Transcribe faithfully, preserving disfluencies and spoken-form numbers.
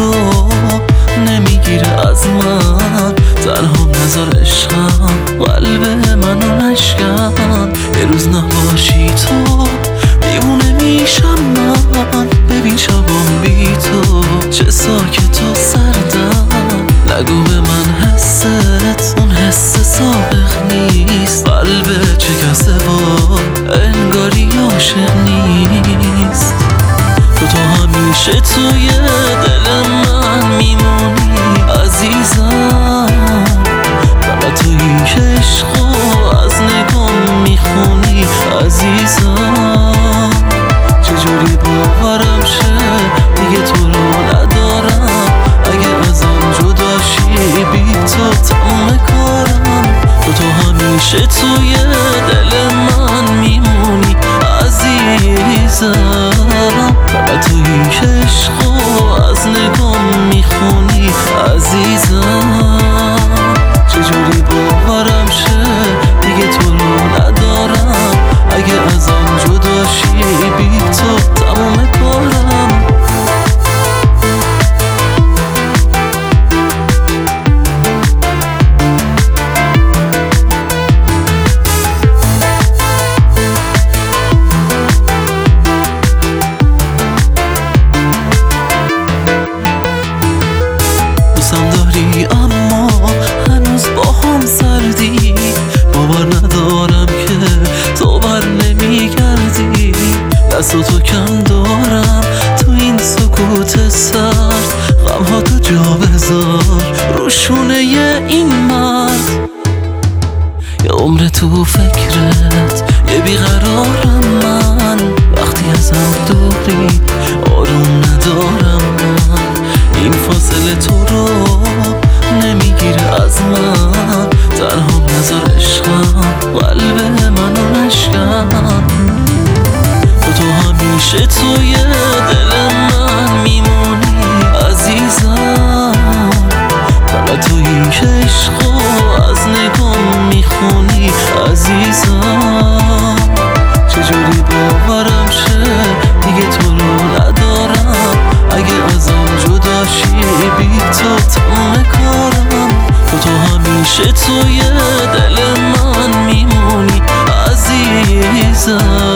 تو نمیگیره از من، تنها نذار عشقم قلب منو نشکن. یه روز نباشی تو دیوونه میشم من، ببین شبام بی تو چه ساکت و سردم. نگو به من حست اون حس سابق نیست، قلب چه کسه و انگاری عاشق نیست. تو تو همیشه توی دل من میمونی عزیزم، فقط توی که عشقو از نگام میخونی عزیزم. چجوری باورم شه دیگه تو رو ندارم، اگه ازم جدا شی بی تو تمام کارم. تو تو همیشه توی دل من میمونی عزیزم، فقط توی که عشقو از نگام میخونی عزیزم. چجوری باورم شه دیگه تو رو ندارم، اگه ازم جدا شی بی تو تمام کارم. دوستم داری اما هنوز با هم سردی، باور ندارم که تو بر نمیگردی. دستاتو کم دارم تو این سکوت سرد، غمها تو جا بذار روشونه این مرد. یه عمر تو فکرت یه بیقرارم من، وقتی ازم دوری آروم ندارم من. این فاصله تو رو نمیگیره از من، تنها نذار عشقم قلب منو نشکن. تو تو همیشه توی دل من میمونی عزیزم، فقط توی که عشقو از نگام میخونی عزیزم. چجوری باورم شه دیگه تو رو ندارم، اگه ازم جدا شی بی تو تمام کارم. تو تو همیشه توی دل من میمونی عزیزم،